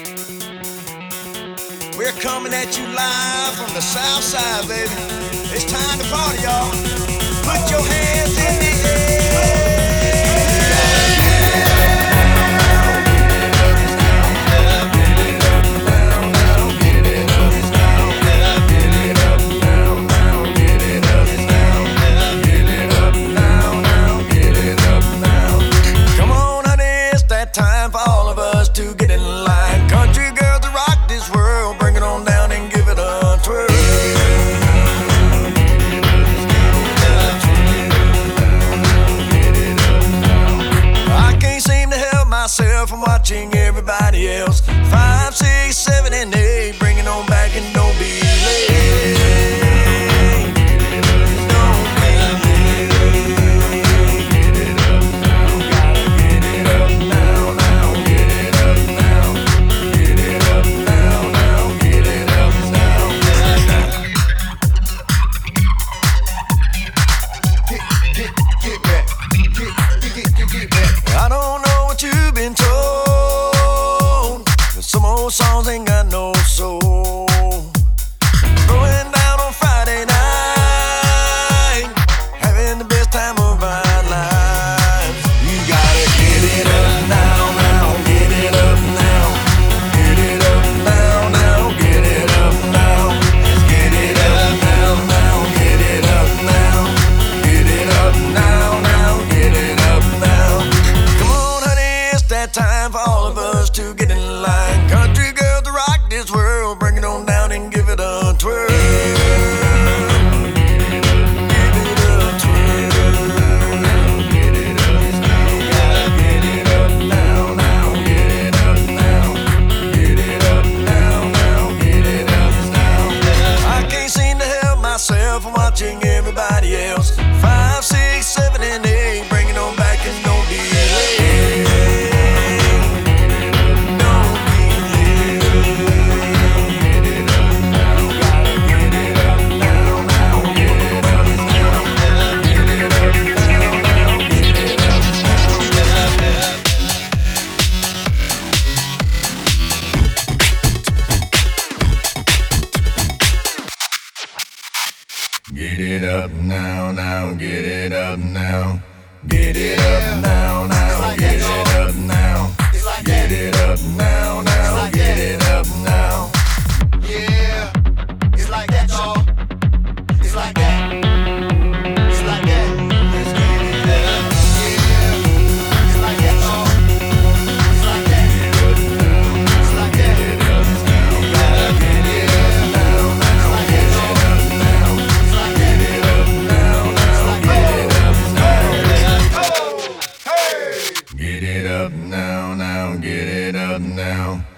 We're coming at you live from the south side, baby. It's time to party, y'all. Put your hands in the air. Come on, honey, it's that time for all of us to get in line. Country girls to rock this world, bring it on down and give it a twirl. I can't seem to help myself from watching everybody else. 5, 6, 7, and 8, bring it on back and don't be late. I don't know what you've been told, but some old songs ain't got no soul. Going down on Friday night, having the best time of our lives. You gotta get it up now, now, get it up now. Get it up now, now, get it up now. Get it up now, now, get it up now. Get it up now, now, get it up now. Come on, honey, it's that time for all of us to get in line. Country girl to rock this world, bring it on down and give it a twirl. Give it a twirl. Get it up now, get it up now, now, get it up now. Get it up now, now, get it up now. I can't seem to help myself from watching everybody else. 5, 6, 7, and 8, bring it on back and don't be late. Don't be late. Get it up now, gotta get it up now, now, get it up now. Get it up now, now, get it up now. Get it up now, now, get it up now. Get it up now, now, get it up now. Get it up now, now, get it up now. Yeah, it's like that, y'all. It's like that. It's like that. Let's get it up. Yeah, it's like that, y'all. It's like that. It's like that. You gotta get it up now, now, get it up now. It's like that. Get it up now, now, get it up now. Oh, hey. Get it up now, now, get it up now.